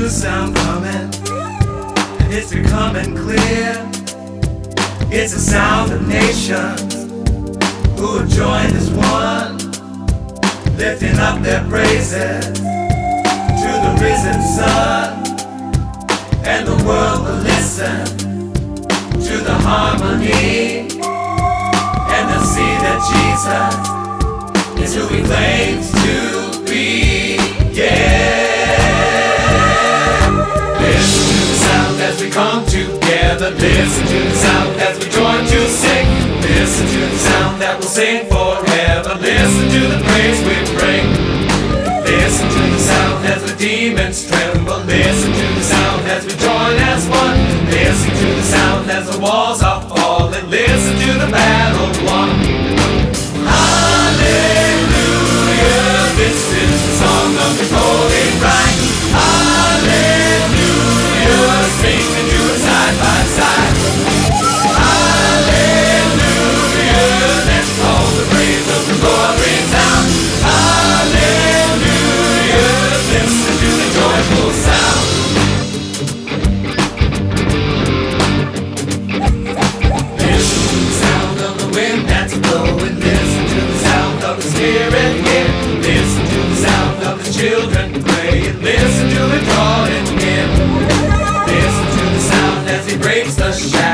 sound coming, and it's becoming clear. It's the sound of nations who have joined as one, lifting up their praises to the risen sun. And the world will listen to the harmony, and they'll see that Jesus is who he claims to be. Yeah. Listen to the sound as we come together. Listen to the sound as we join to sing. Listen to the sound that will sing forever. Listen to the praise we bring. Listen to the sound as the demons tremble. Listen to the sound as we join as one. Listen to the sound as the walls are falling. Listen to the battle won. Hallelujah, this is the song of the holy right. Hallelujah, sing and do it side by side. Hallelujah, let's call the praise of the Lord rings out. Hallelujah, listen to the joyful sound. Listen to the sound of the wind that's blowing. Listen to the sound of the Spirit here. Listen to the sound of the children praying. Listen to it drawing in. Listen to the sound as he breaks the shadow.